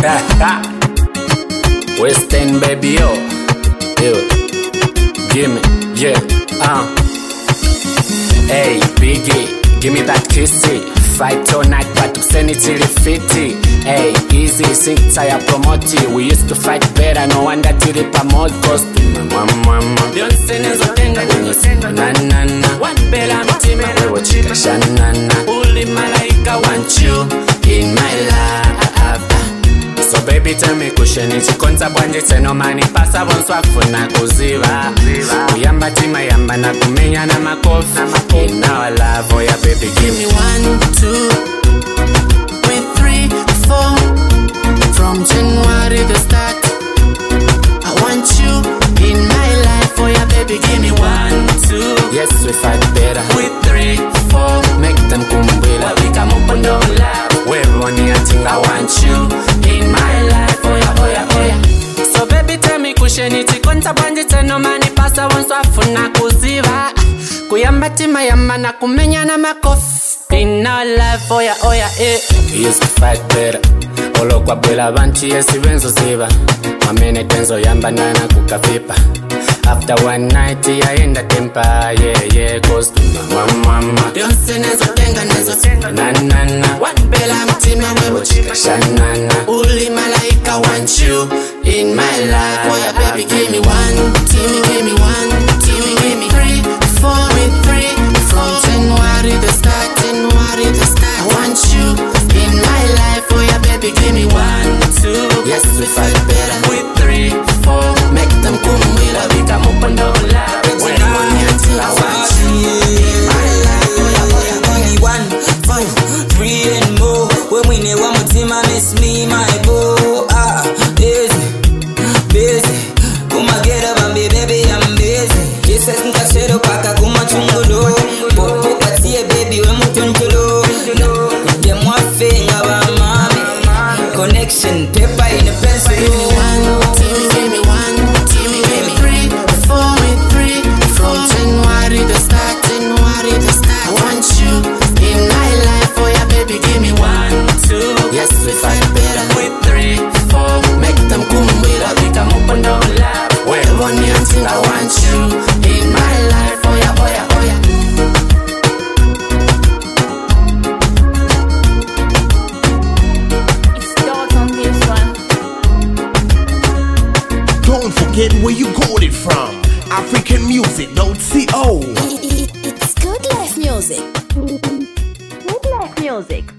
West End, baby, yo. Gimme, yeah, Hey, Biggie, give me that kissy. Fight all night, but send it till it fitty. Hey, easy, sing tire promoti. We used to fight better, no wonder till it promote. Cause mama, Beyonce nezo tenga nyingo na one bella mtima wewe chika shanana. Uli malaika want you in my life. So baby tell me kusheni chikonza bwanje teno mani pasa bonswafuna kuziva. Kuyamba tima yamba na kumenya na makofi. In our love, oh yeah baby give me 1, 2, 3, 4. From January the start, I want you in my life, oh yeah baby give me 1, 2. Yes we fight better with 3, 4. Make them kumbila we come up on no love. Everyone I think I want you in my life, oh yeah, oh yeah, oh yeah. So baby tell me kusheni chikonza bwanje teno mani pasa wonswafuna kuziva. Kuyamba tima yamba na kumenya na makofi. In our life, oh yeah, We used to fight better. Olo kwa bwela banchi yesi benzo ziva. Mamene tenzo yamba nana kukafipa. After one night ya enda tempa. Yeah, cause to mama Beyonce nezo tenga na one bella mtima wewe chika shanana. Uli malaika want you in my life, oh yeah baby give me 1, give me 1, give me 3, 4 with 3. From January the start, I want you in my life, oh yeah baby give me 1, 2. Yes we fight better with 3, 4. Make them kumwila we come up and double love. When I want you till I want you in my life, oh yeah, oh yeah. 1, 5, 3 and more. When we need one more team, I miss me, my boo. Busy. Kuma get up and be baby, I'm busy. Yes, I think I said up, I can come chungulo. But I see a baby when we turn to low. Them one thing about mommy. Connection, paper in a pencil. Give me 1, give me 3, 4 with 3. From January the start, I want you in my life, oh yeah baby give me 1, 2. Yes we fight better with 3, 4. Make them kumbila we come up and double love. Well one year until I want you in my life, oh yeah, oh yeah, oh yeah. It's thoughts on this one. Don't forget where you got it from. AfricanMusic.co. It's good life music. Good life music.